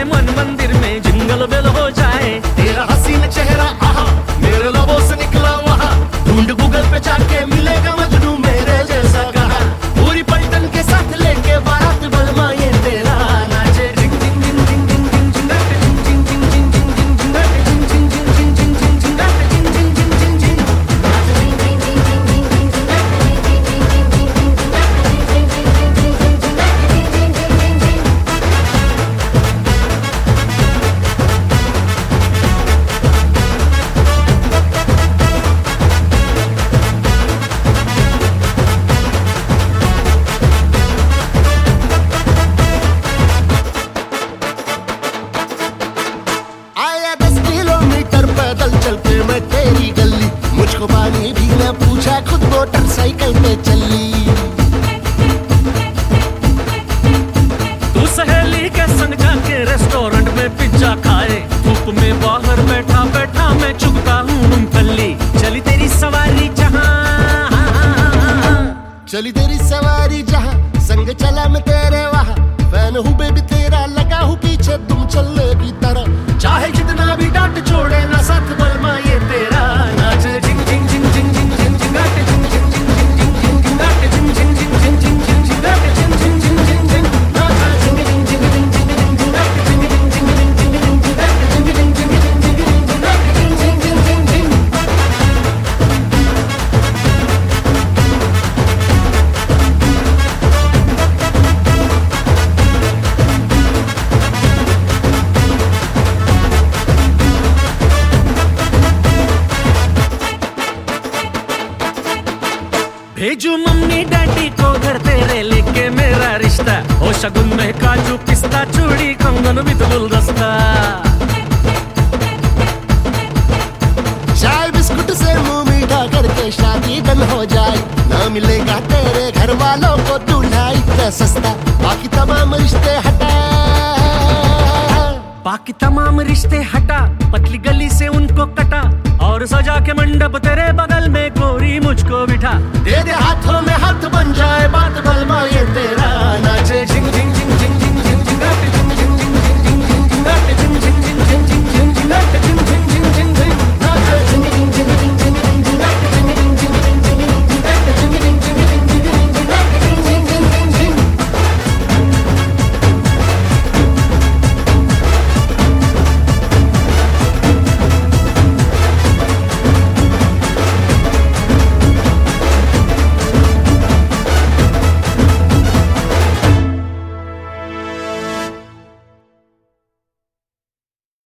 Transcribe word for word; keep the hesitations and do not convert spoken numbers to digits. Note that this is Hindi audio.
मन मंदिर में जिंगल बेल हो जाए। तेरा हसीन चेहरा आहा मेरे लबों से निकला वहाँ, ढूंढ गूगल पे जाके मिलेगा मजनू मेरे जैसा कहा। पूरी पलटन के साथ लेके बारात बलमा ये तेरा नाचे। चल के मैं तेरी गली, मुझको पानी भी न पूछा, खुद मोटरसाइकिल पे चली। तू सहेली के संग जाके रेस्टोरेंट में पिज्जा खाए, धूप में बाहर बैठा बैठा मैं चुगता हूँ मूंगफली। चली तेरी सवारी जहाँ, चली तेरी सवारी जहाँ, संग चला मैं तेरे वहाँ। फैन हूँ बेबी तेरा, लगा हूँ पीछे तुम चलने की तरह। चाहे जितना भी डांट छोड़े ना साथ बलमा ये तेरा नाच। जिंग जिंग जिंग जिंग जिंग जिंग जिंग गाटे जिंग जिंग जिंग जिंग जिंग जिंग जिंग गाटे जिंग जिंग जिंग जिंग जिंग जिंग जिंग गाटे जिंग जिंग जिंग जिंग जिंग नाच। जिंग जिंग जिंग जिंग जिंग जिंग जिंग गाटे जिंग जिंग जिंग जिंग जिंग जिंग जिंग गाटे जिंग जिंग जिंग जिंग जिंग जिंग गाटे जिंग जिंग जिंग जिंग जिंग। भेजू मम्मी डैडी को घर तेरे लेके मेरा रिश्ता। ओ शगुन में काजू पिस्ता चूड़ी कंगन भी गुलदस्ता। चाय बिस्कुट से मुंह मीठा करके शादी डन हो जाए। ना मिलेगा तेरे घर वालों को दूल्हा इतना सस्ता। बाकी तमाम रिश्ते हटा, बाकी तमाम रिश्ते हटा। पतली गली से उनको कटा, और सजा के मंडप तेरे बगल में गोरी मुझको बिठा। दे दे हाथों में हाथ बन जाए बात बलमा ये